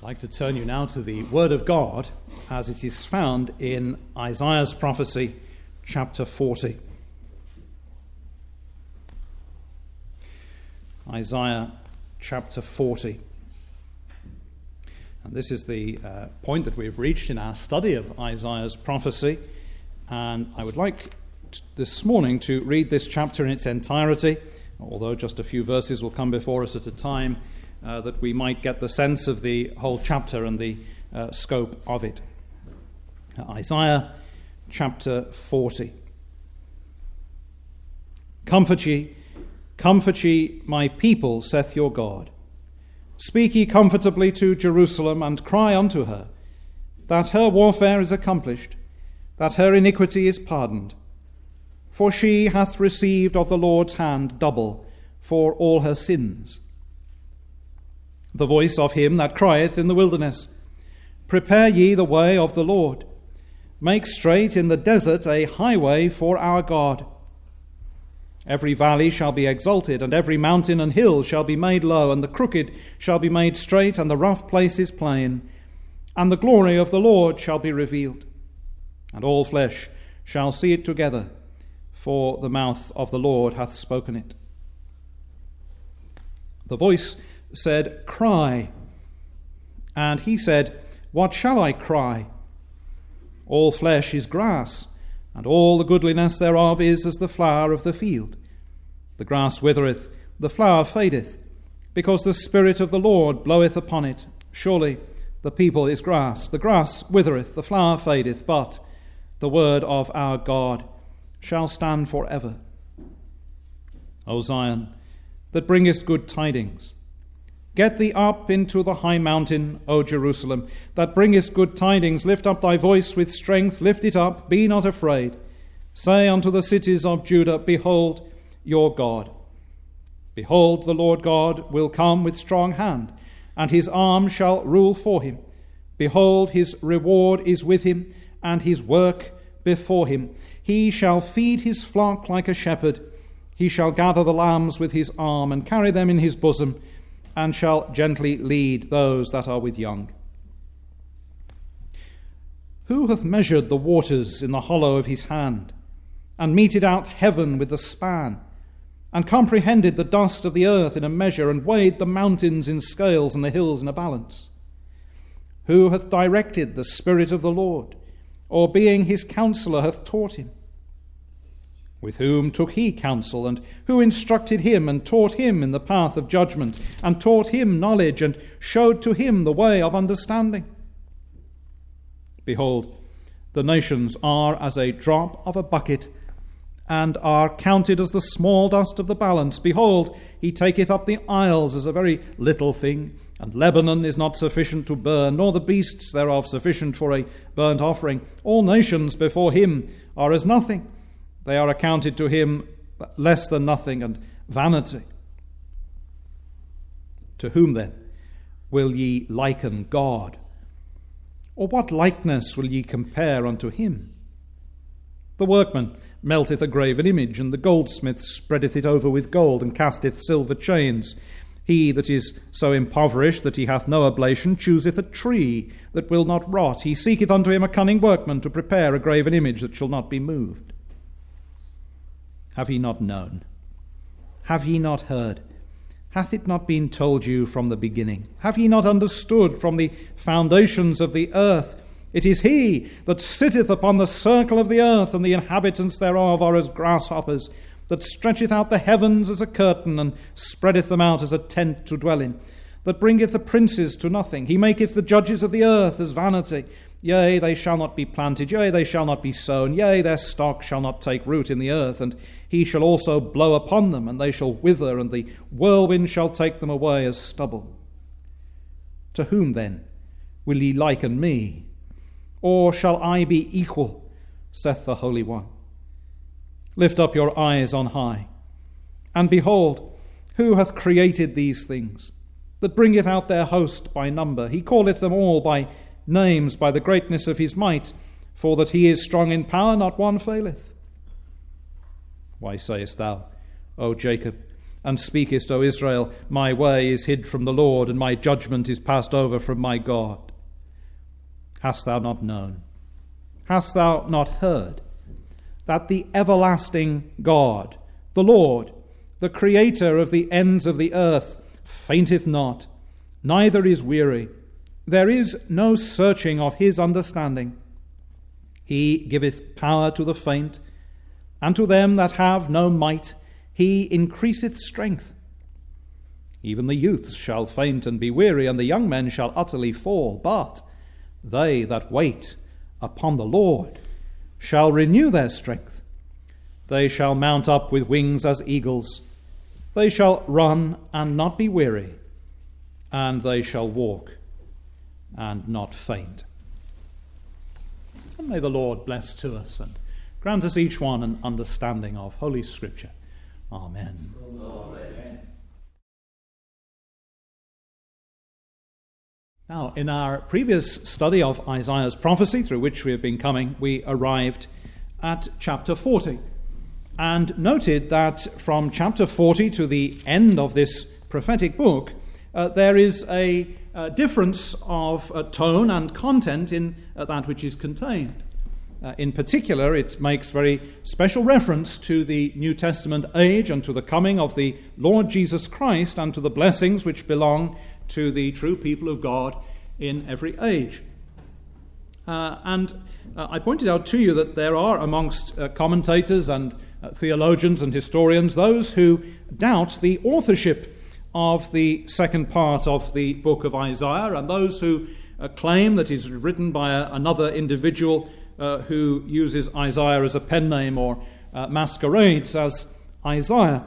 I'd like to turn you now to the Word of God as it is found in Isaiah's prophecy, chapter 40. Isaiah chapter 40. And this is the point that we've reached in our study of Isaiah's prophecy. And I would like this morning to read this chapter in its entirety, although just a few verses will come before us at a time, that we might get the sense of the whole chapter and the scope of it. Isaiah chapter 40. Comfort ye, my people, saith your God. Speak ye comfortably to Jerusalem, and cry unto her, that her warfare is accomplished, that her iniquity is pardoned. For she hath received of the Lord's hand double for all her sins. The voice of him that crieth in the wilderness, Prepare ye the way of the Lord. Make straight in the desert a highway for our God. Every valley shall be exalted, and every mountain and hill shall be made low, and the crooked shall be made straight, and the rough places plain. And the glory of the Lord shall be revealed, and all flesh shall see it together, for the mouth of the Lord hath spoken it. The voice said, Cry. And he said, What shall I cry? All flesh is grass, and all the goodliness thereof is as the flower of the field. The grass withereth, the flower fadeth, because the Spirit of the Lord bloweth upon it. Surely the people is grass. The grass withereth, the flower fadeth, but the word of our God shall stand for ever. O Zion, that bringest good tidings, get thee up into the high mountain, O Jerusalem, that bringest good tidings. Lift up thy voice with strength, lift it up, be not afraid. Say unto the cities of Judah, Behold your God. Behold, the Lord God will come with strong hand, and his arm shall rule for him. Behold, his reward is with him, and his work before him. He shall feed his flock like a shepherd. He shall gather the lambs with his arm, and carry them in his bosom, and shall gently lead those that are with young. Who hath measured the waters in the hollow of his hand, and meted out heaven with the span, and comprehended the dust of the earth in a measure, and weighed the mountains in scales and the hills in a balance? Who hath directed the Spirit of the Lord, or being his counselor hath taught him? With whom took he counsel, and who instructed him, and taught him in the path of judgment, and taught him knowledge, and showed to him the way of understanding? Behold, the nations are as a drop of a bucket, and are counted as the small dust of the balance. Behold, he taketh up the isles as a very little thing, and Lebanon is not sufficient to burn, nor the beasts thereof sufficient for a burnt offering. All nations before him are as nothing. They are accounted to him less than nothing, and vanity. To whom then will ye liken God? Or what likeness will ye compare unto him? The workman melteth a graven image, and the goldsmith spreadeth it over with gold, and casteth silver chains. He that is so impoverished that he hath no oblation chooseth a tree that will not rot. He seeketh unto him a cunning workman to prepare a graven image that shall not be moved. Have ye not known? Have ye not heard? Hath it not been told you from the beginning? Have ye not understood from the foundations of the earth? It is he that sitteth upon the circle of the earth, and the inhabitants thereof are as grasshoppers, that stretcheth out the heavens as a curtain, and spreadeth them out as a tent to dwell in, that bringeth the princes to nothing. He maketh the judges of the earth as vanity. Yea, they shall not be planted, yea, they shall not be sown, yea, their stock shall not take root in the earth, and he shall also blow upon them, and they shall wither, and the whirlwind shall take them away as stubble. To whom then will ye liken me? Or shall I be equal, saith the Holy One? Lift up your eyes on high, and behold, who hath created these things, that bringeth out their host by number? He calleth them all by names, by the greatness of his might, for that he is strong in power, not one faileth. Why sayest thou, O Jacob, and speakest, O Israel, my way is hid from the Lord, and my judgment is passed over from my God. Hast thou not known? Hast thou not heard that the everlasting God, the Lord, the Creator of the ends of the earth, fainteth not, neither is weary? There is no searching of his understanding. He giveth power to the faint, and to them that have no might he increaseth strength. Even the youths shall faint and be weary, and the young men shall utterly fall. But they that wait upon the Lord shall renew their strength. They shall mount up with wings as eagles. They shall run and not be weary, and they shall walk and not faint. And may the Lord bless to us and grant us each one an understanding of Holy Scripture. Amen. Amen. Now, in our previous study of Isaiah's prophecy, through which we have been coming, we arrived at chapter 40 and noted that from chapter 40 to the end of this prophetic book, there is a difference of tone and content in that which is contained. In particular, it makes very special reference to the New Testament age and to the coming of the Lord Jesus Christ and to the blessings which belong to the true people of God in every age. And I pointed out to you that there are amongst commentators and theologians and historians those who doubt the authorship of the second part of the book of Isaiah, and those who claim that it is written by another individual who uses Isaiah as a pen name or masquerades as Isaiah.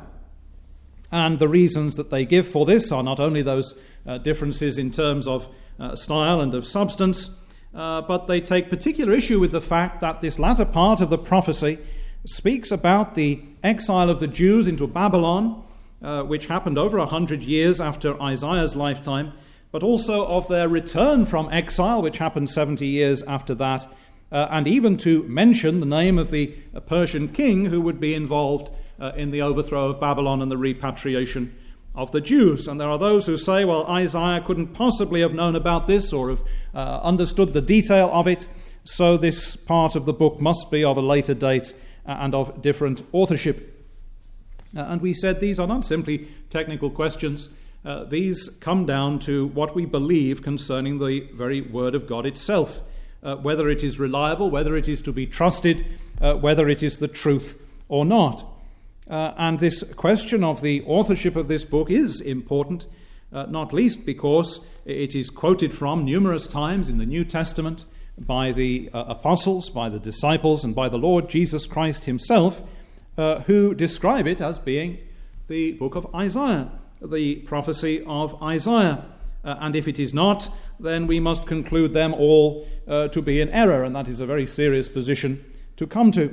And the reasons that they give for this are not only those differences in terms of style and of substance, but they take particular issue with the fact that this latter part of the prophecy speaks about the exile of the Jews into Babylon, which happened over 100 years after Isaiah's lifetime, but also of their return from exile, which happened 70 years after that, and even to mention the name of the Persian king who would be involved in the overthrow of Babylon and the repatriation of the Jews. And there are those who say, well, Isaiah couldn't possibly have known about this or have understood the detail of it, so this part of the book must be of a later date and of different authorship. And we said these are not simply technical questions. These come down to what we believe concerning the very Word of God itself. Whether it is reliable, whether it is to be trusted, whether it is the truth or not. And this question of the authorship of this book is important, not least because it is quoted from numerous times in the New Testament by the apostles, by the disciples, and by the Lord Jesus Christ himself, who describe it as being the book of Isaiah, the prophecy of Isaiah. And if it is not, then we must conclude them all to be in error, and that is a very serious position to come to.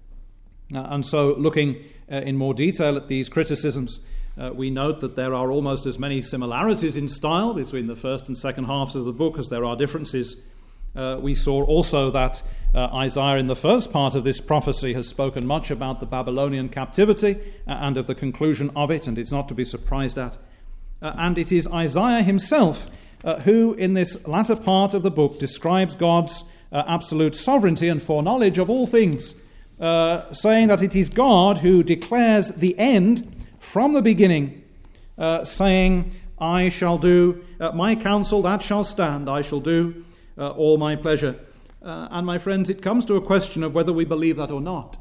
And so, looking in more detail at these criticisms, we note that there are almost as many similarities in style between the first and second halves of the book as there are differences. We saw also that Isaiah in the first part of this prophecy has spoken much about the Babylonian captivity and of the conclusion of it, and it's not to be surprised at. And it is Isaiah himself who, in this latter part of the book, describes God's absolute sovereignty and foreknowledge of all things, saying that it is God who declares the end from the beginning, saying, I shall do my counsel, that shall stand, I shall do all my pleasure. And my friends, it comes to a question of whether we believe that or not.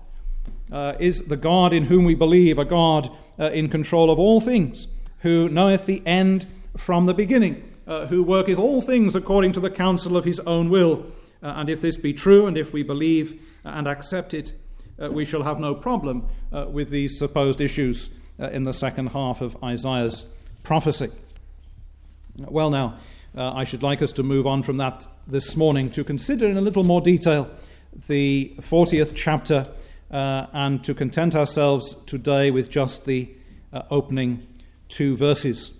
Is the God in whom we believe a God in control of all things, who knoweth the end from the beginning, who worketh all things according to the counsel of his own will? And if this be true, and if we believe and accept it, we shall have no problem with these supposed issues in the second half of Isaiah's prophecy. Well, now, I should like us to move on from that this morning to consider in a little more detail the 40th chapter and to content ourselves today with just the opening 2 verses.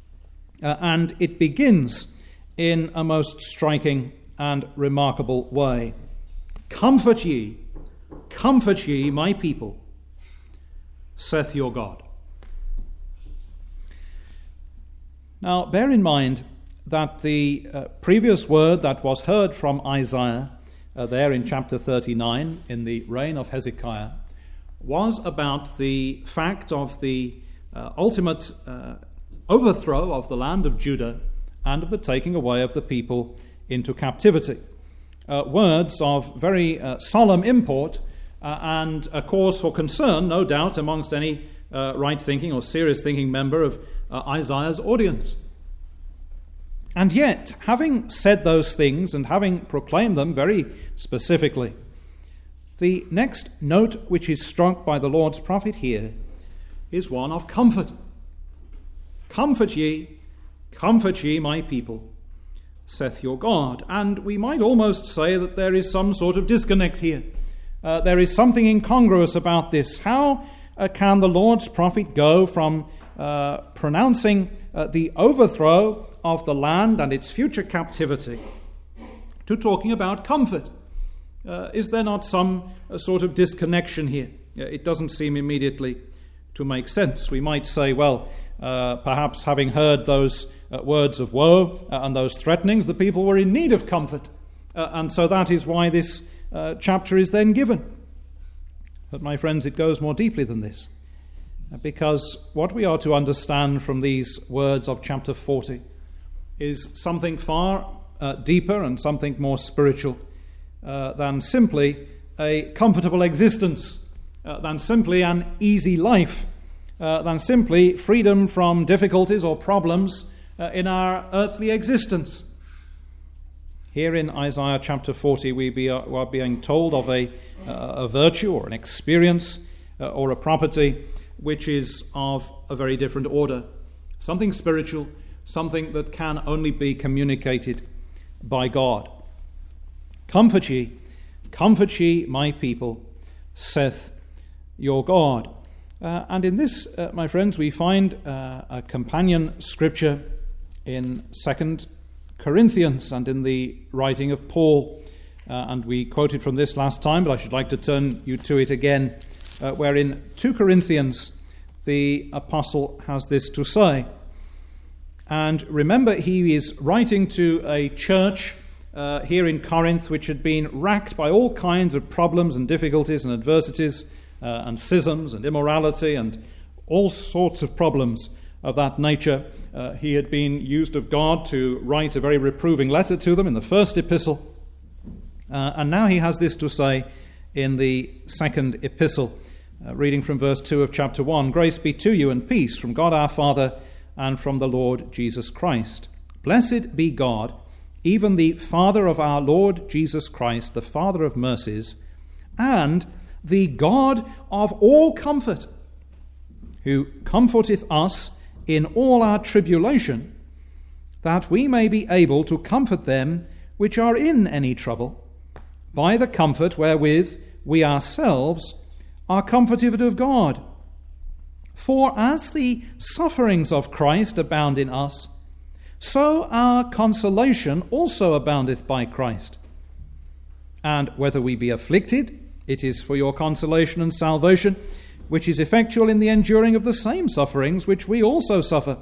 And it begins in a most striking and remarkable way. Comfort ye, my people, saith your God. Now, bear in mind that the previous word that was heard from Isaiah there in chapter 39 in the reign of Hezekiah was about the fact of the ultimate overthrow of the land of Judah and of the taking away of the people into captivity. Words of very solemn import and a cause for concern, no doubt, amongst any right-thinking or serious-thinking member of Isaiah's audience. And yet, having said those things and having proclaimed them very specifically, the next note which is struck by the Lord's prophet here is one of comfort. Comfort ye, my people, saith your God. And we might almost say that there is some sort of disconnect here. There is something incongruous about this. How can the Lord's prophet go from pronouncing the overthrow of the land and its future captivity to talking about comfort? Is there not some sort of disconnection here? It doesn't seem immediately to make sense. We might say, well, perhaps having heard those words of woe and those threatenings, the people were in need of comfort. And so that is why this chapter is then given. But my friends, it goes more deeply than this. Because what we are to understand from these words of chapter 40 is something far deeper and something more spiritual than simply a comfortable existence, than simply an easy life, than simply freedom from difficulties or problems in our earthly existence. Here in Isaiah chapter 40, we are being told of a virtue or an experience or a property which is of a very different order, something spiritual, something that can only be communicated by God. Comfort ye, my people, saith your God. And in this, my friends, we find a companion scripture in 2 Corinthians and in the writing of Paul. And we quoted from this last time, but I should like to turn you to it again, where in 2 Corinthians the apostle has this to say. And remember, he is writing to a church here in Corinth which had been racked by all kinds of problems and difficulties and adversities and schisms and immorality and all sorts of problems of that nature. He had been used of God to write a very reproving letter to them in the first epistle. And now he has this to say in the second epistle, reading from verse 2 of chapter 1. Grace be to you and peace from God our Father and from the Lord Jesus Christ. Blessed be God, even the Father of our Lord Jesus Christ, the Father of mercies, and the God of all comfort, who comforteth us in all our tribulation, that we may be able to comfort them which are in any trouble, by the comfort wherewith we ourselves are comforted of God. For as the sufferings of Christ abound in us, so our consolation also aboundeth by Christ. And whether we be afflicted, it is for your consolation and salvation, which is effectual in the enduring of the same sufferings which we also suffer.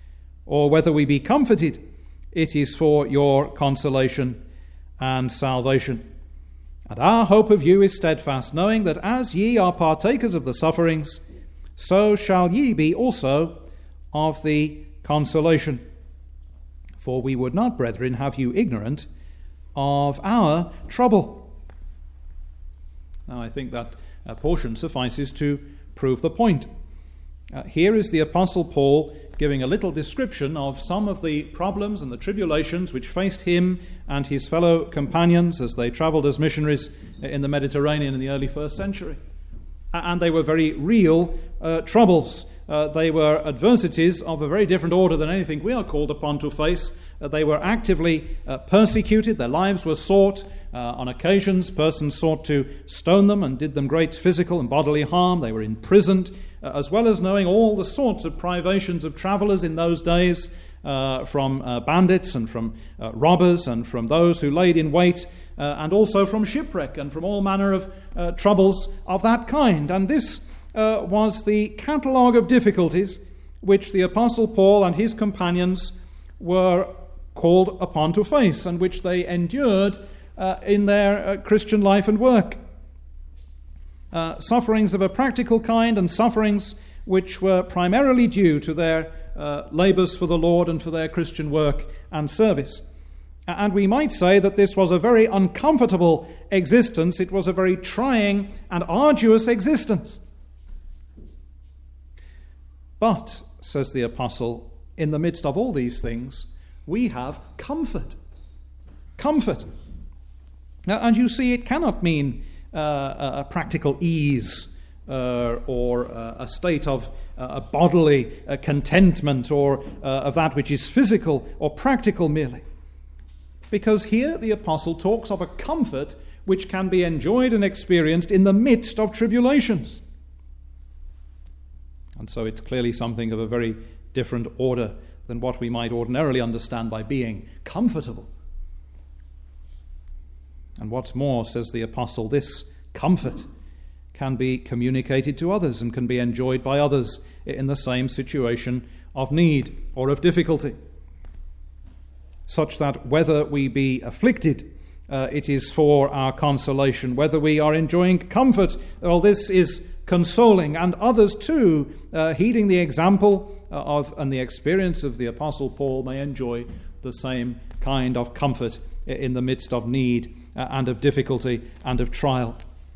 Or whether we be comforted, it is for your consolation and salvation. And our hope of you is steadfast, knowing that as ye are partakers of the sufferings, so shall ye be also of the consolation. For we would not, brethren, have you ignorant of our trouble. Now, I think that portion suffices to prove the point. Here is the Apostle Paul giving a little description of some of the problems and the tribulations which faced him and his fellow companions as they traveled as missionaries in the Mediterranean in the early first century. And they were very real troubles. They were adversities of a very different order than anything we are called upon to face. They were actively persecuted. Their lives were sought. On occasions, persons sought to stone them and did them great physical and bodily harm. They were imprisoned, as well as knowing all the sorts of privations of travelers in those days, from bandits and from robbers and from those who laid in wait, and also from shipwreck and from all manner of troubles of that kind. And this was the catalogue of difficulties which the Apostle Paul and his companions were called upon to face and which they endured in their Christian life and work. Sufferings of a practical kind and sufferings which were primarily due to their labours for the Lord and for their Christian work and service. And we might say that this was a very uncomfortable existence. It was a very trying and arduous existence. But, says the apostle, in the midst of all these things, we have comfort. Comfort. Now, and you see, it cannot mean a practical ease or a state of bodily contentment or of that which is physical or practical merely. Because here the apostle talks of a comfort which can be enjoyed and experienced in the midst of tribulations. And so it's clearly something of a very different order than what we might ordinarily understand by being comfortable. And what's more, says the apostle, this comfort can be communicated to others and can be enjoyed by others in the same situation of need or of difficulty, such that whether we be afflicted, it is for our consolation. Whether we are enjoying comfort, well, this is consoling, and others too, heeding the example of and the experience of the Apostle Paul, may enjoy the same kind of comfort in the midst of need and of difficulty and of trial.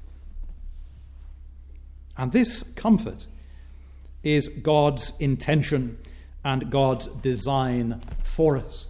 And this comfort is God's intention and God's design for us.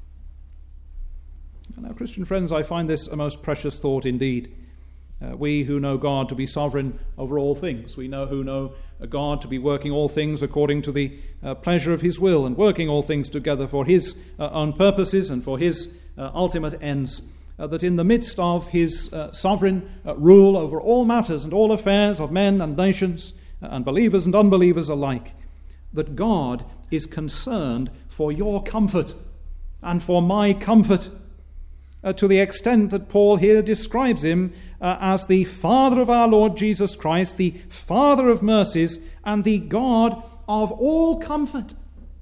Now, Christian friends, I find this a most precious thought indeed. We who know God to be sovereign over all things, we who know God to be working all things according to the pleasure of his will and working all things together for his own purposes and for his ultimate ends, that in the midst of his sovereign rule over all matters and all affairs of men and nations and believers and unbelievers alike, that God is concerned for your comfort and for my comfort, to the extent that Paul here describes him as the Father of our Lord Jesus Christ, the Father of mercies, and the God of all comfort.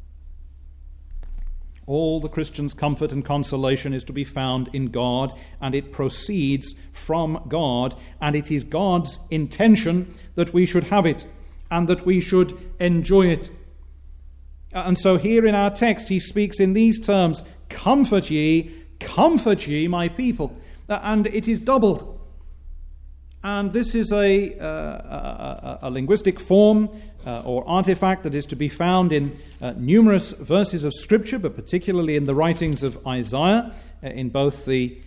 All the Christian's comfort and consolation is to be found in God, and it proceeds from God, and it is God's intention that we should have it, and that we should enjoy it. And so here in our text he speaks in these terms, comfort ye, my people. And it is doubled. And this is a linguistic form or artifact that is to be found in numerous verses of Scripture, but particularly in the writings of Isaiah, in both the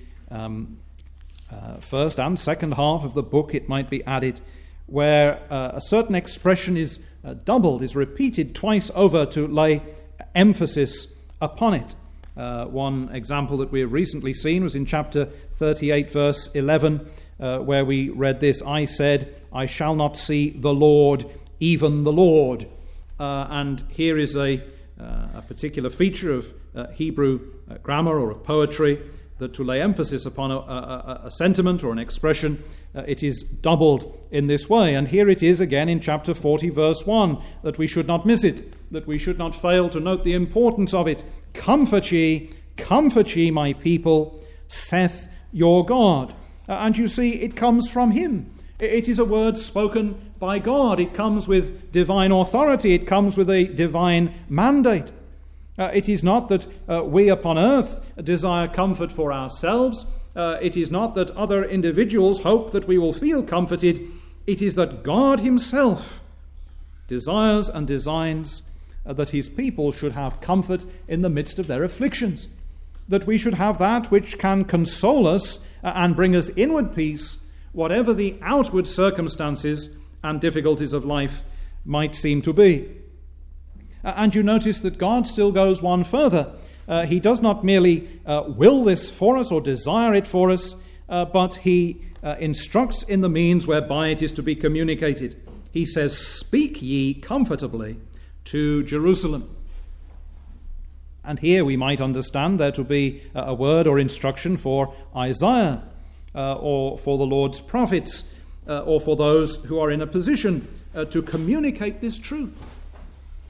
first and second half of the book, it might be added, where a certain expression is doubled, is repeated twice over to lay emphasis upon it. One example that we have recently seen was in chapter 38, verse 11, where we read this, I said, I shall not see the Lord, even the Lord. And here is a particular feature of Hebrew grammar or of poetry, that to lay emphasis upon a sentiment or an expression, it is doubled in this way. And here it is again in chapter 40, verse 1, that we should not miss it, that we should not fail to note the importance of it. Comfort ye, my people, saith your God. And you see, it comes from him. It is a word spoken by God. It comes with divine authority. It comes with a divine mandate. It is not that we upon earth desire comfort for ourselves. It is not that other individuals hope that we will feel comforted. It is that God himself desires and designs that his people should have comfort in the midst of their afflictions, that we should have that which can console us and bring us inward peace, whatever the outward circumstances and difficulties of life might seem to be. And you notice that God still goes one further. He does not merely will this for us or desire it for us, but he instructs in the means whereby it is to be communicated. He says, speak ye comfortably to Jerusalem. And here we might understand there to be a word or instruction for Isaiah or for the Lord's prophets or for those who are in a position to communicate this truth.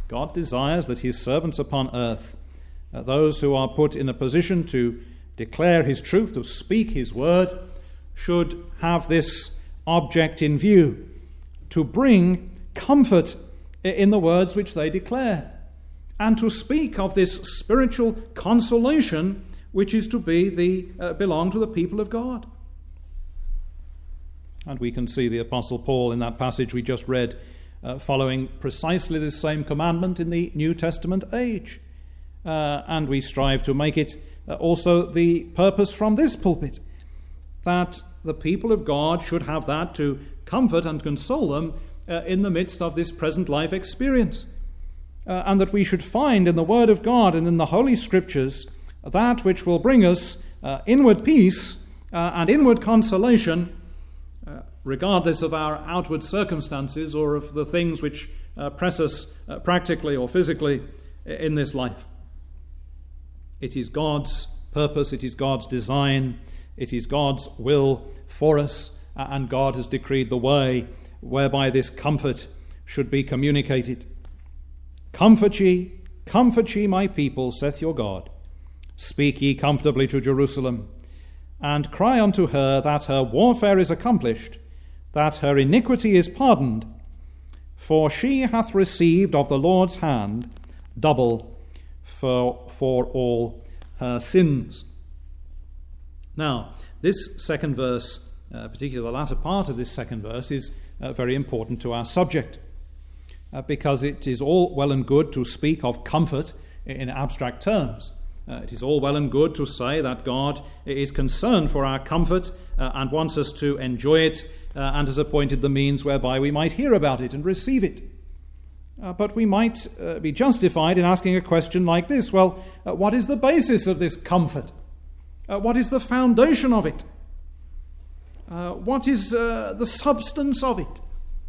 God desires that his servants upon earth, those who are put in a position to declare his truth, to speak his word, should have this object in view, to bring comfort in the words which they declare, and to speak of this spiritual consolation which is to be belong to the people of God. And we can see the Apostle Paul in that passage we just read following precisely this same commandment in the New Testament age. And we strive to make it also the purpose from this pulpit, that the people of God should have that to comfort and console them in the midst of this present life experience. And that we should find in the Word of God and in the Holy Scriptures that which will bring us inward peace and inward consolation, regardless of our outward circumstances or of the things which press us practically or physically in this life. It is God's purpose, it is God's design, it is God's will for us, and God has decreed the way whereby this comfort should be communicated. Comfort ye, my people, saith your God. Speak ye comfortably to Jerusalem, and cry unto her that her warfare is accomplished, that her iniquity is pardoned, for she hath received of the Lord's hand double for all her sins. Now, this second verse, particularly the latter part of this second verse, is very important to our subject, because it is all well and good to speak of comfort in abstract terms. It is all well and good to say that God is concerned for our comfort and wants us to enjoy it and has appointed the means whereby we might hear about it and receive it. But we might be justified in asking a question like this. Well, what is the basis of this comfort? What is the foundation of it? What is the substance of it?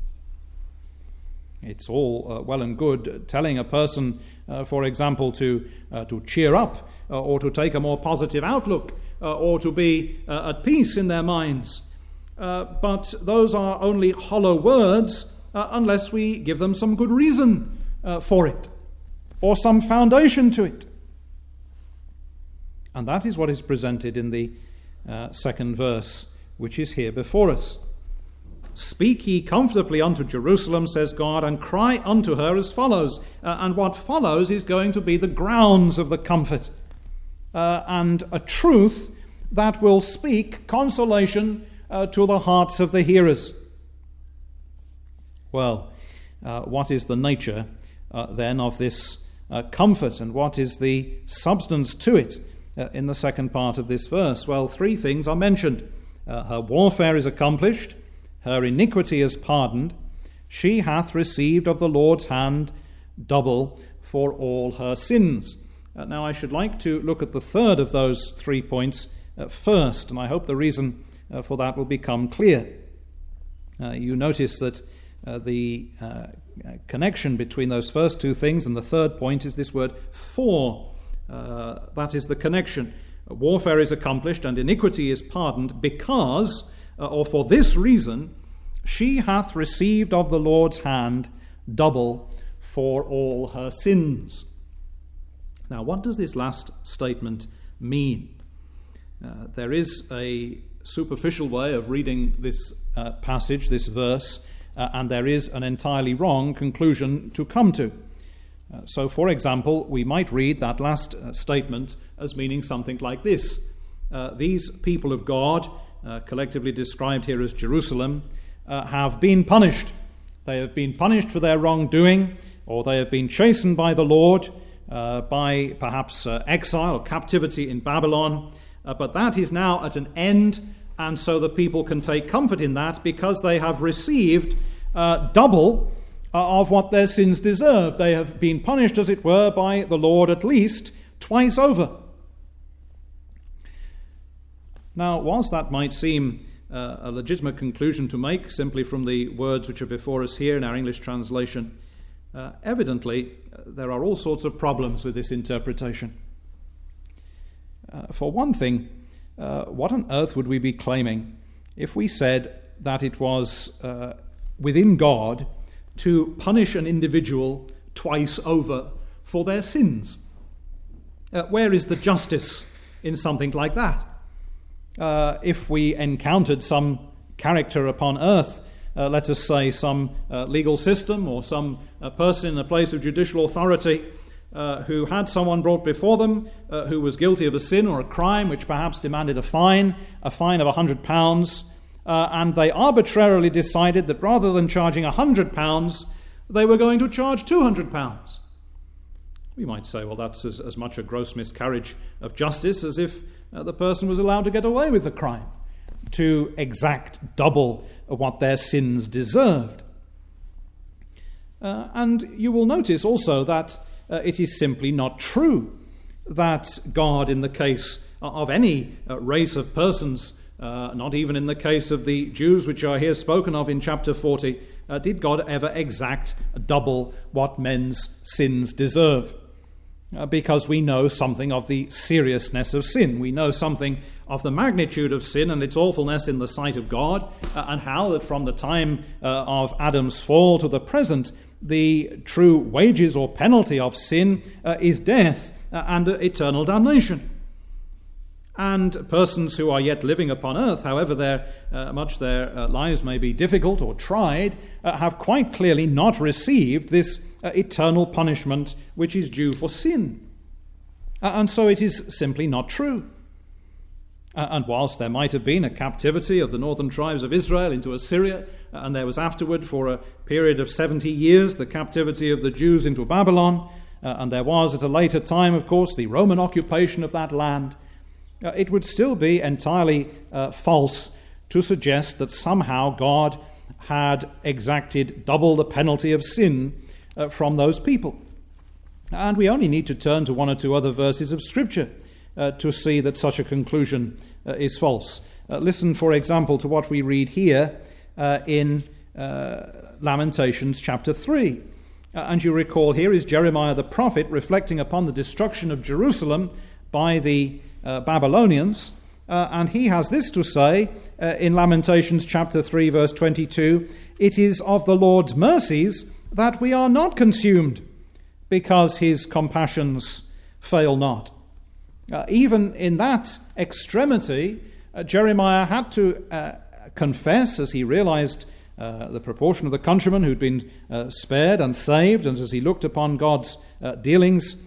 It's all well and good telling a person, for example, to cheer up or to take a more positive outlook or to be at peace in their minds. But those are only hollow words unless we give them some good reason for it or some foundation to it. And that is what is presented in the second verse, which is here before us. Speak ye comfortably unto Jerusalem, says God, and cry unto her as follows. And what follows is going to be the grounds of the comfort and a truth that will speak consolation to the hearts of the hearers. Well, what is the nature then of this comfort, and what is the substance to it in the second part of this verse? Well, three things are mentioned. Her warfare is accomplished, her iniquity is pardoned, she hath received of the Lord's hand double for all her sins. Now I should like to look at the third of those 3 points first, and I hope the reason for that will become clear. You notice that the connection between those first two things and the third point is this word for. That is the connection. Warfare is accomplished and iniquity is pardoned because, or for this reason, she hath received of the Lord's hand double for all her sins. Now, what does this last statement mean? There is a superficial way of reading this passage, this verse, and there is an entirely wrong conclusion to come to. So, for example, we might read that last statement as meaning something like this. These people of God, collectively described here as Jerusalem, have been punished. They have been punished for their wrongdoing, or they have been chastened by the Lord, by perhaps exile or captivity in Babylon. But that is now at an end, and so the people can take comfort in that because they have received double of what their sins deserved. They have been punished, as it were, by the Lord at least twice over. Now, whilst that might seem a legitimate conclusion to make simply from the words which are before us here in our English translation, evidently there are all sorts of problems with this interpretation. For one thing, what on earth would we be claiming if we said that it was within God to punish an individual twice over for their sins. Where is the justice in something like that? If we encountered some character upon earth, let us say some legal system or some person in a place of judicial authority who had someone brought before them who was guilty of a sin or a crime which perhaps demanded a fine of £100, and they arbitrarily decided that rather than charging £100, they were going to charge £200. We might say, well, that's as much a gross miscarriage of justice as if the person was allowed to get away with the crime, to exact double what their sins deserved. And you will notice also that it is simply not true that God, in the case of any race of persons, not even in the case of the Jews which are here spoken of in chapter 40, did God ever exact double what men's sins deserve. Because we know something of the seriousness of sin. We know something of the magnitude of sin and its awfulness in the sight of God, and how that from the time of Adam's fall to the present, the true wages or penalty of sin is death and eternal damnation. And persons who are yet living upon earth, however much their lives may be difficult or tried, have quite clearly not received this eternal punishment which is due for sin. And so it is simply not true. And whilst there might have been a captivity of the northern tribes of Israel into Assyria, and there was afterward for a period of 70 years the captivity of the Jews into Babylon, and there was at a later time, of course, the Roman occupation of that land, it would still be entirely false to suggest that somehow God had exacted double the penalty of sin from those people. And we only need to turn to one or two other verses of Scripture to see that such a conclusion is false. Listen, for example, to what we read here in Lamentations chapter 3. And you recall here is Jeremiah the prophet reflecting upon the destruction of Jerusalem by the Babylonians. And he has this to say in Lamentations chapter 3, verse 22, "It is of the Lord's mercies that we are not consumed, because his compassions fail not." Even in that extremity, Jeremiah had to confess, as he realized the proportion of the countrymen who'd been spared and saved, and as he looked upon God's dealings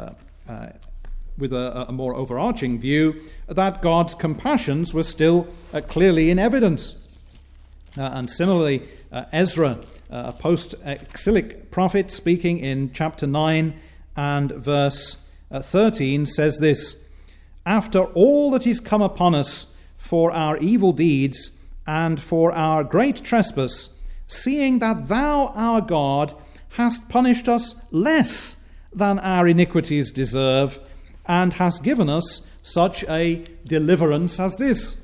with a more overarching view, that God's compassions were still clearly in evidence. And similarly, Ezra, a post-exilic prophet, speaking in chapter 9 and verse 13, says this, "After all that is come upon us for our evil deeds and for our great trespass, seeing that thou, our God, hast punished us less than our iniquities deserve, and hast given us such a deliverance as this."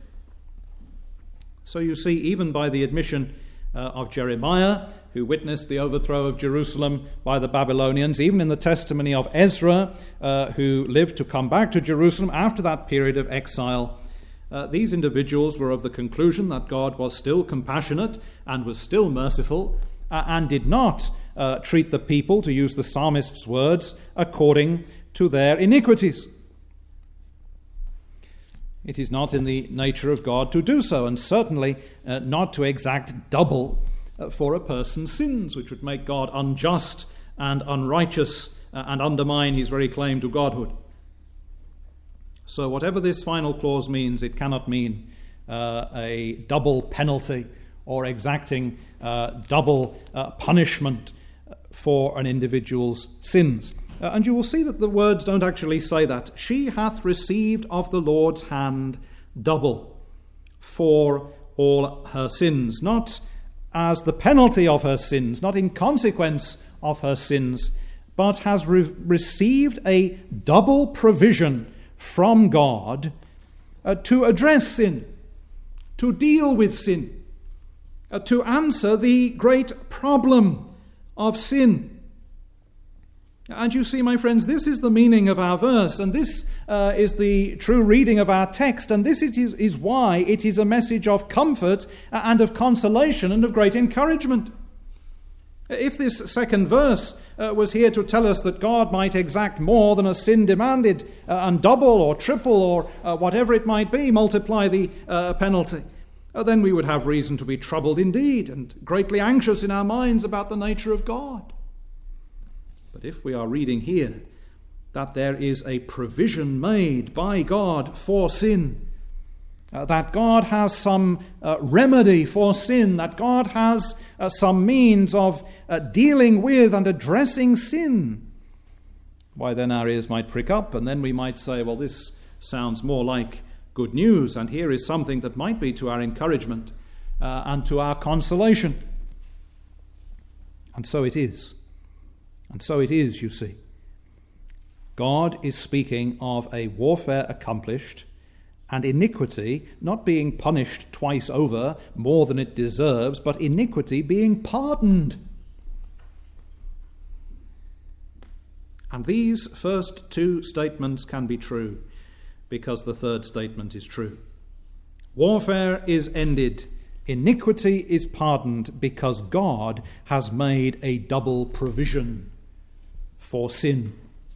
So you see, even by the admission of Jeremiah, who witnessed the overthrow of Jerusalem by the Babylonians, even in the testimony of Ezra, who lived to come back to Jerusalem after that period of exile, these individuals were of the conclusion that God was still compassionate and was still merciful, and did not treat the people, to use the psalmist's words, according to their iniquities. It is not in the nature of God to do so, and certainly not to exact double for a person's sins, which would make God unjust and unrighteous and undermine his very claim to godhood. So whatever this final clause means, it cannot mean a double penalty or exacting double punishment for an individual's sins. And you will see that the words don't actually say that. "She hath received of the Lord's hand double for all her sins," not as the penalty of her sins, not in consequence of her sins, but has received a double provision from God to address sin, to deal with sin, to answer the great problem of sin. And you see, my friends, this is the meaning of our verse, and this is the true reading of our text, and this is why it is a message of comfort and of consolation and of great encouragement. If this second verse was here to tell us that God might exact more than a sin demanded, and double or triple or whatever it might be, multiply the penalty, then we would have reason to be troubled indeed and greatly anxious in our minds about the nature of God. But if we are reading here that there is a provision made by God for sin, that God has some remedy for sin, that God has some means of dealing with and addressing sin, why then our ears might prick up, and then we might say, well, this sounds more like good news, and here is something that might be to our encouragement and to our consolation. And so it is. And so it is, you see. God is speaking of a warfare accomplished, and iniquity not being punished twice over more than it deserves, but iniquity being pardoned. And these first two statements can be true, because the third statement is true. Warfare is ended, iniquity is pardoned, because God has made a double provision for sin.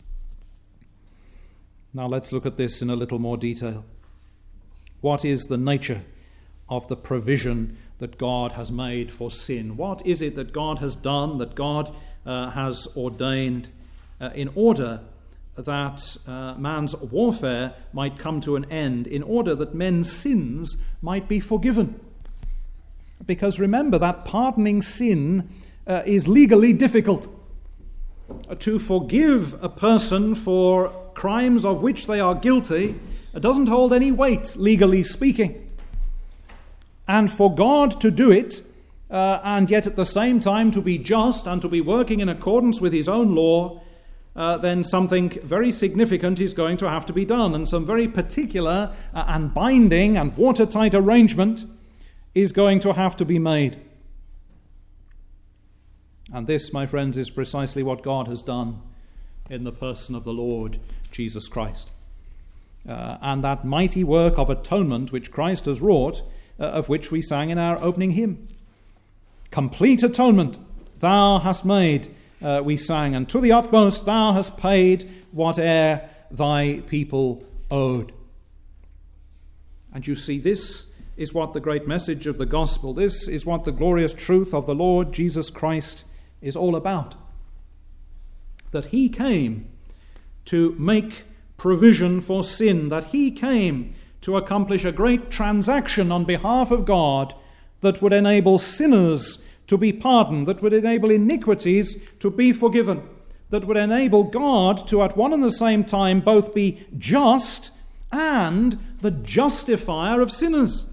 Now let's look at this in a little more detail. What is the nature of the provision that God has made for sin? What is it that God has done, that God has ordained in order that man's warfare might come to an end, in order that men's sins might be forgiven? Because remember that pardoning sin is legally difficult. To forgive a person for crimes of which they are guilty doesn't hold any weight, legally speaking. And for God to do it, and yet at the same time to be just and to be working in accordance with his own law, then something very significant is going to have to be done, and some very particular and binding and watertight arrangement is going to have to be made. And this, my friends, is precisely what God has done in the person of the Lord Jesus Christ. And that mighty work of atonement which Christ has wrought, of which we sang in our opening hymn. Complete atonement thou hast made, we sang, and to the utmost thou hast paid whate'er thy people owed. And you see, this is what the great message of the gospel, this is what the glorious truth of the Lord Jesus Christ is all about. That he came to make provision for sin, that he came to accomplish a great transaction on behalf of God that would enable sinners to be pardoned, that would enable iniquities to be forgiven, that would enable God to at one and the same time both be just and the justifier of sinners.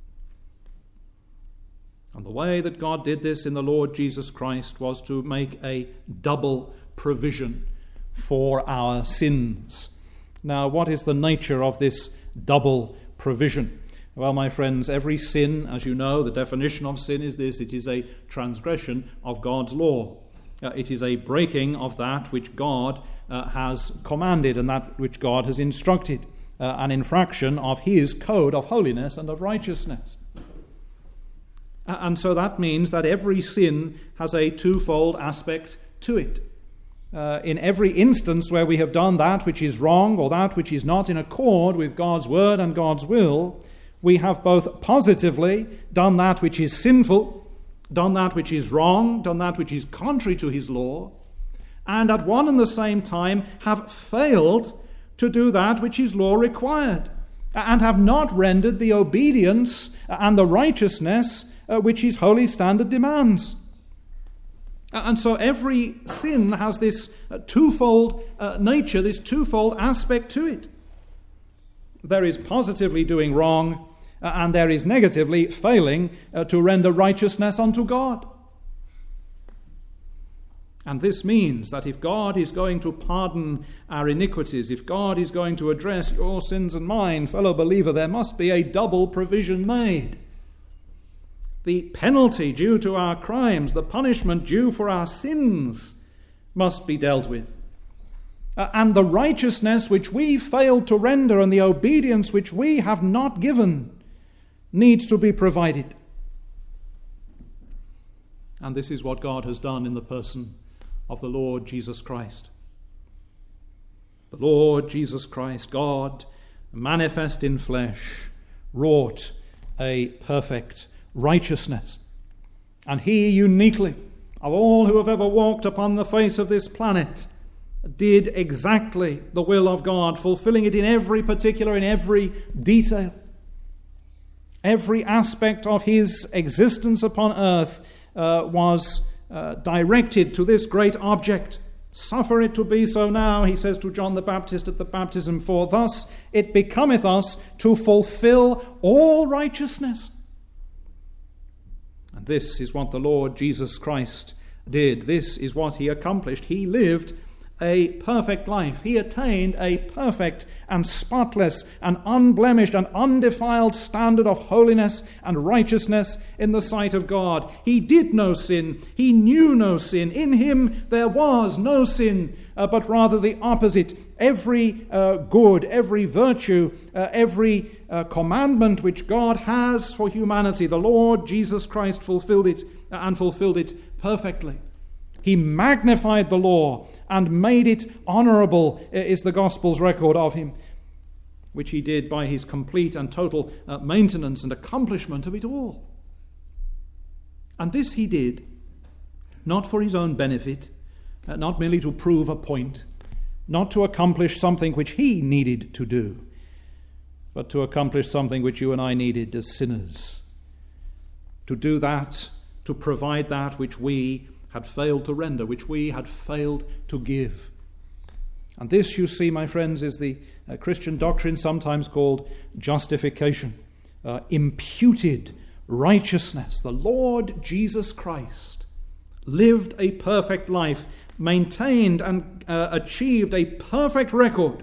And the way that God did this in the Lord Jesus Christ was to make a double provision for our sins. Now, what is the nature of this double provision? Well, my friends, every sin, as you know, the definition of sin is this: it is a transgression of God's law. It is a breaking of that which God has commanded and that which God has instructed, an infraction of his code of holiness and of righteousness. And so that means that every sin has a twofold aspect to it. In every instance where we have done that which is wrong or that which is not in accord with God's word and God's will, we have both positively done that which is sinful, done that which is wrong, done that which is contrary to his law, and at one and the same time have failed to do that which his law required, and have not rendered the obedience and the righteousness which his holy standard demands. And so every sin has this twofold nature, this twofold aspect to it. There is positively doing wrong, and there is negatively failing to render righteousness unto God. And this means that if God is going to pardon our iniquities, if God is going to address your sins and mine, fellow believer, there must be a double provision made. The penalty due to our crimes, the punishment due for our sins must be dealt with. And the righteousness which we failed to render and the obedience which we have not given needs to be provided. And this is what God has done in the person of the Lord Jesus Christ. The Lord Jesus Christ, God manifest in flesh, wrought a perfect righteousness. And he uniquely, of all who have ever walked upon the face of this planet, did exactly the will of God, fulfilling it in every particular, in every detail. Every aspect of his existence upon earth was directed to this great object. Suffer it to be so now, he says to John the Baptist at the baptism, for thus it becometh us to fulfill all righteousness. And this is what the Lord Jesus Christ did. This is what he accomplished. He lived a perfect life. He attained a perfect and spotless and unblemished and undefiled standard of holiness and righteousness in the sight of God. He did no sin. He knew no sin. In him there was no sin, but rather the opposite. Every good, every virtue, every commandment which God has for humanity, the Lord Jesus Christ fulfilled it and fulfilled it perfectly. He magnified the law and made it honorable, is the Gospel's record of him, which he did by his complete and total maintenance and accomplishment of it all. And this he did not for his own benefit, not merely to prove a point, not to accomplish something which he needed to do, but to accomplish something which you and I needed as sinners. To do that, to provide that which we had failed to render, which we had failed to give. And this, you see, my friends, is the Christian doctrine sometimes called justification, imputed righteousness. The Lord Jesus Christ lived a perfect life, maintained and achieved a perfect record,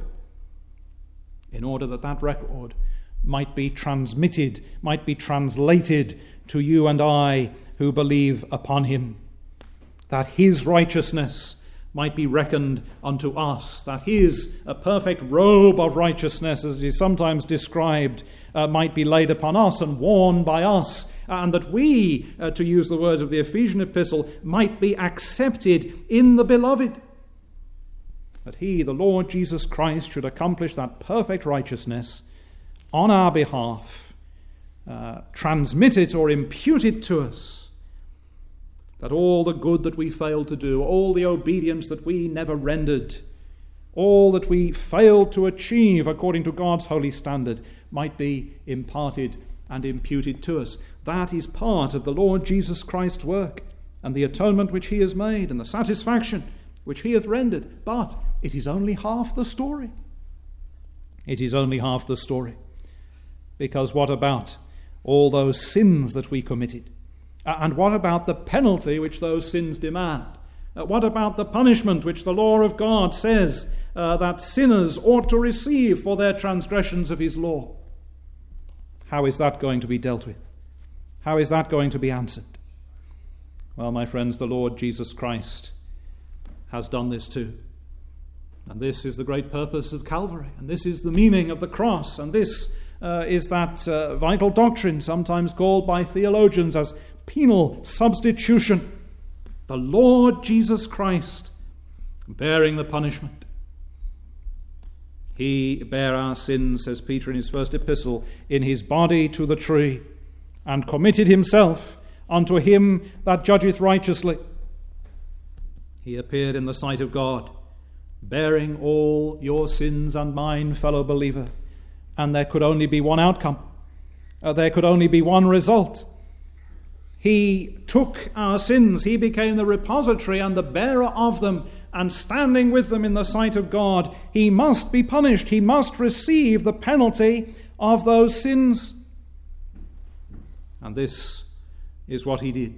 in order that that record might be transmitted, might be translated to you and I who believe upon him. That his righteousness might be reckoned unto us, that his perfect robe of righteousness, as is sometimes described, might be laid upon us and worn by us, and that we, to use the words of the Ephesian epistle, might be accepted in the beloved. That he, the Lord Jesus Christ, should accomplish that perfect righteousness on our behalf, transmit it or impute it to us, that all the good that we failed to do, all the obedience that we never rendered, all that we failed to achieve according to God's holy standard might be imparted and imputed to us. That is part of the Lord Jesus Christ's work and the atonement which he has made and the satisfaction which he hath rendered. But it is only half the story. It is only half the story. Because what about all those sins that we committed? And what about the penalty which those sins demand? What about the punishment which the law of God says that sinners ought to receive for their transgressions of his law? How is that going to be dealt with? How is that going to be answered? Well, my friends, the Lord Jesus Christ has done this too. And this is the great purpose of Calvary. And this is the meaning of the cross. And this is that vital doctrine sometimes called by theologians as penal substitution. The Lord Jesus Christ bearing the punishment. He bare our sins, says Peter in his first epistle, in his body to the tree, and committed himself unto him that judgeth righteously. He appeared in the sight of God, bearing all your sins and mine, fellow believer. And there could only be one outcome. There could only be one result. He took our sins. He became the repository and the bearer of them, and standing with them in the sight of God, he must be punished. He must receive the penalty of those sins. And this is what he did.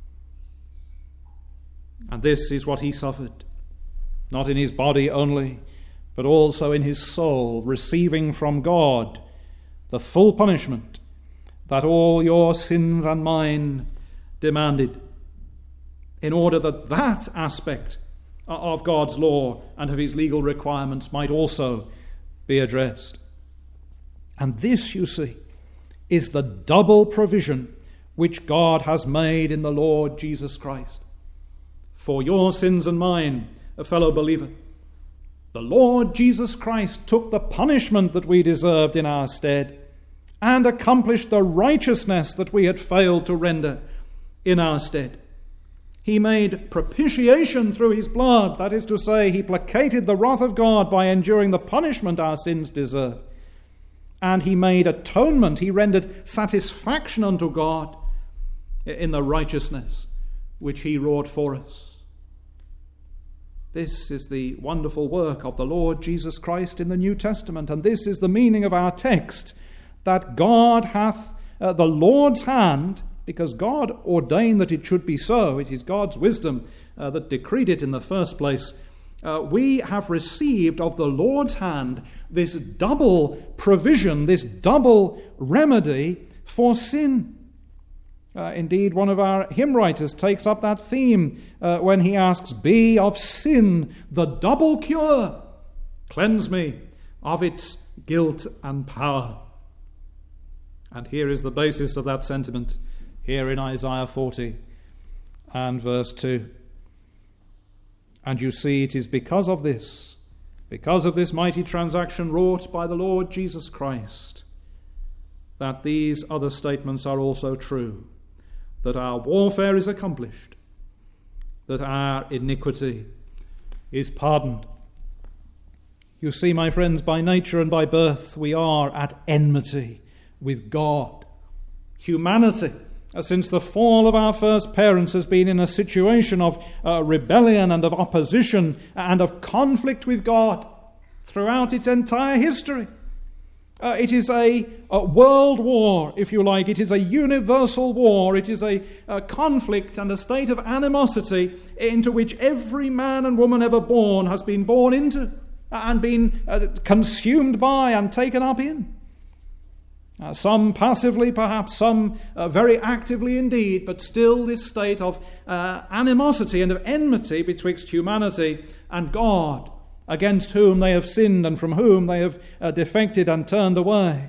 And this is what he suffered, not in his body only, but also in his soul, receiving from God the full punishment that all your sins and mine demanded, in order that that aspect of God's law and of his legal requirements might also be addressed. And this, you see, is the double provision which God has made in the Lord Jesus Christ. for your sins and mine, a fellow believer. The Lord Jesus Christ took the punishment that we deserved in our stead and accomplished the righteousness that we had failed to render in our stead. He made propitiation through his blood, that is to say, he placated the wrath of God by enduring the punishment our sins deserve. And he made atonement, he rendered satisfaction unto God in the righteousness which he wrought for us. This is the wonderful work of the Lord Jesus Christ in the New Testament, and this is the meaning of our text, that God hath the Lord's hand, because God ordained that it should be so. It is God's wisdom that decreed it in the first place. We have received of the Lord's hand this double provision, this double remedy for sin. Indeed, one of our hymn writers takes up that theme when he asks, "Be of sin the double cure, cleanse me of its guilt and power." And here is the basis of that sentiment, here in Isaiah 40 and verse 2. And you see, it is because of this mighty transaction wrought by the Lord Jesus Christ, that these other statements are also true, that our warfare is accomplished, that our iniquity is pardoned. You see, my friends, by nature and by birth, we are at enmity with God. Humanity, since the fall of our first parents, has been in a situation of rebellion and of opposition and of conflict with God throughout its entire history. It is a world war, if you like. It is a universal war. It is a conflict and a state of animosity into which every man and woman ever born has been born into and been consumed by and taken up in. Some passively, perhaps, some very actively indeed, but still this state of animosity and of enmity betwixt humanity and God, against whom they have sinned and from whom they have defected and turned away.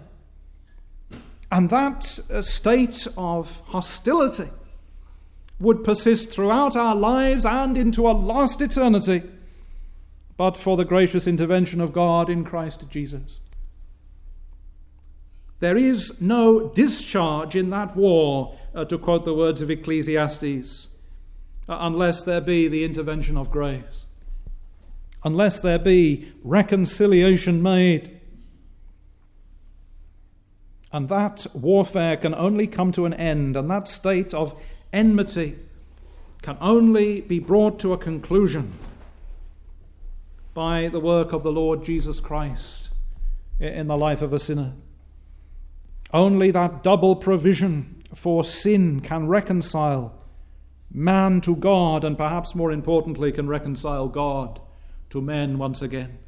And that state of hostility would persist throughout our lives and into a lost eternity, but for the gracious intervention of God in Christ Jesus. There is no discharge in that war, to quote the words of Ecclesiastes, unless there be the intervention of grace, unless there be reconciliation made. And that warfare can only come to an end, and that state of enmity can only be brought to a conclusion by the work of the Lord Jesus Christ in the life of a sinner. Only that double provision for sin can reconcile man to God, and perhaps more importantly, can reconcile God to men once again.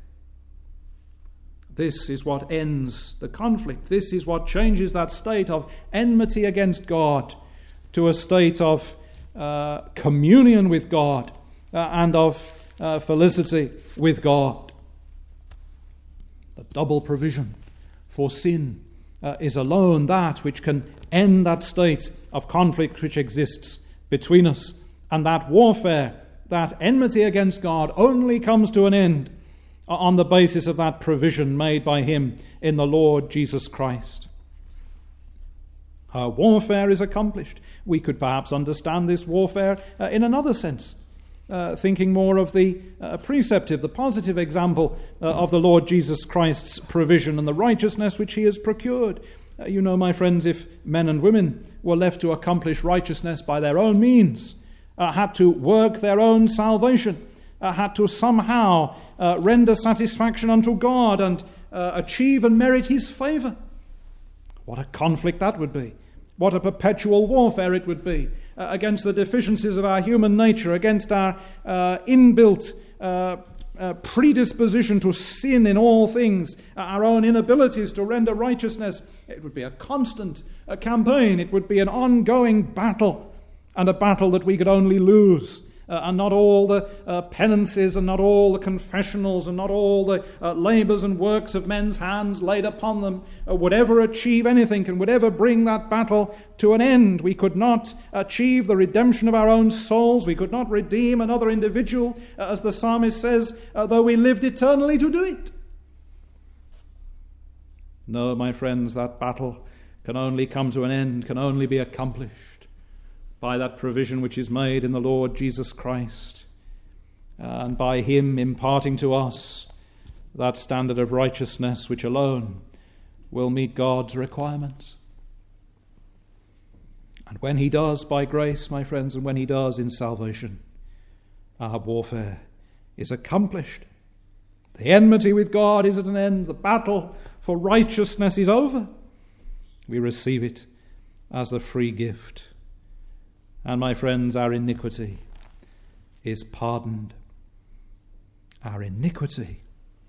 This is what ends the conflict. This is what changes that state of enmity against God to a state of communion with God and of felicity with God. The double provision for sin is alone that which can end that state of conflict which exists between us. And that warfare, that enmity against God, only comes to an end on the basis of that provision made by him in the Lord Jesus Christ. Our warfare is accomplished. We could perhaps understand this warfare in another sense, thinking more of the preceptive, the positive example of the Lord Jesus Christ's provision and the righteousness which he has procured. You know, my friends, if men and women were left to accomplish righteousness by their own means, had to work their own salvation, had to somehow render satisfaction unto God and achieve and merit his favor, what a conflict that would be. What a perpetual warfare it would be against the deficiencies of our human nature, against our inbuilt predisposition to sin in all things, our own inabilities to render righteousness. It would be a constant campaign. It would be an ongoing battle, and a battle that we could only lose and not all the penances, and not all the confessionals, and not all the labours and works of men's hands laid upon them would ever achieve anything and would ever bring that battle to an end. We could not achieve the redemption of our own souls. We could not redeem another individual, as the psalmist says, though we lived eternally to do it. No, my friends, that battle can only come to an end, can only be accomplished by that provision which is made in the Lord Jesus Christ, and by him imparting to us that standard of righteousness which alone will meet God's requirements. And when he does by grace, my friends, and when he does in salvation, our warfare is accomplished. The enmity with God is at an end. The battle for righteousness is over. We receive it as a free gift. And my friends, our iniquity is pardoned. Our iniquity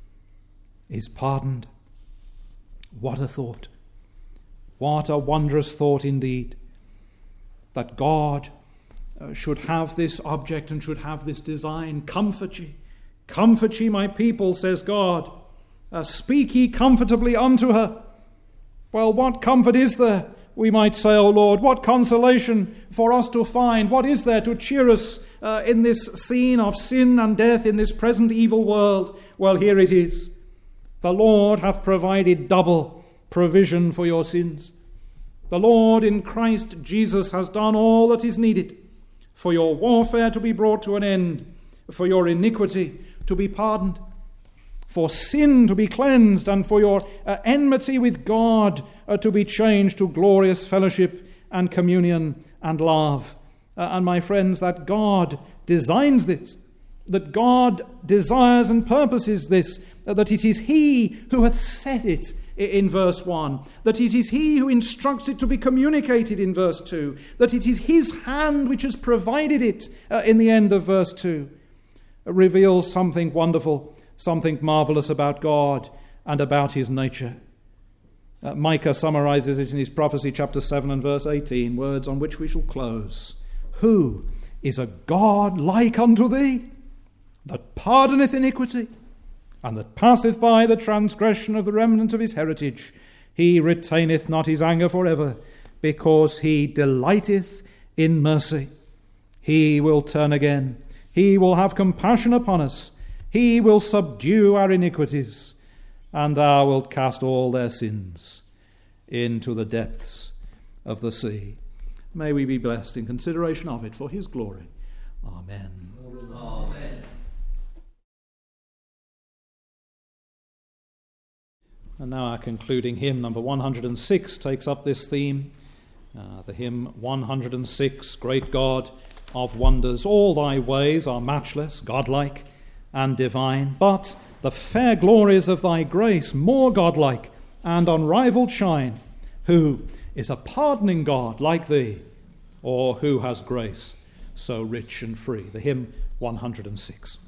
is pardoned. What a thought. What a wondrous thought indeed, that God should have this object and should have this design. Comfort ye, my people, says God. Speak ye comfortably unto her. Well, what comfort is there, we might say, O Lord? What consolation for us to find? What is there to cheer us in this scene of sin and death, in this present evil world? Well, here it is. The Lord hath provided double provision for your sins. The Lord in Christ Jesus has done all that is needed for your warfare to be brought to an end, for your iniquity to be pardoned, for sin to be cleansed, and for your enmity with God to be changed to glorious fellowship and communion and love. And my friends, that God designs this, that God desires and purposes this, that it is he who hath set it in verse 1, that it is he who instructs it to be communicated in verse 2, that it is his hand which has provided it in the end of verse 2, reveals something wonderful, something marvelous about God and about his nature. Micah summarizes it in his prophecy, chapter 7 and verse 18, words on which we shall close. Who is a God like unto thee, that pardoneth iniquity, and that passeth by the transgression of the remnant of his heritage? He retaineth not his anger forever, because he delighteth in mercy. He will turn again. He will have compassion upon us. He will subdue our iniquities, and thou wilt cast all their sins into the depths of the sea. May we be blessed in consideration of it for his glory. Amen. Amen. And now our concluding hymn, number 106, takes up this theme. The hymn 106, Great God of Wonders. All thy ways are matchless, godlike, and divine, but the fair glories of thy grace more godlike and unrivalled shine. Who is a pardoning God like thee, or who has grace so rich and free? The hymn 106.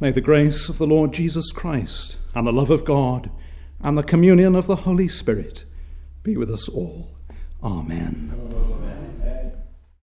May the grace of the Lord Jesus Christ and the love of God and the communion of the Holy Spirit be with us all. Amen.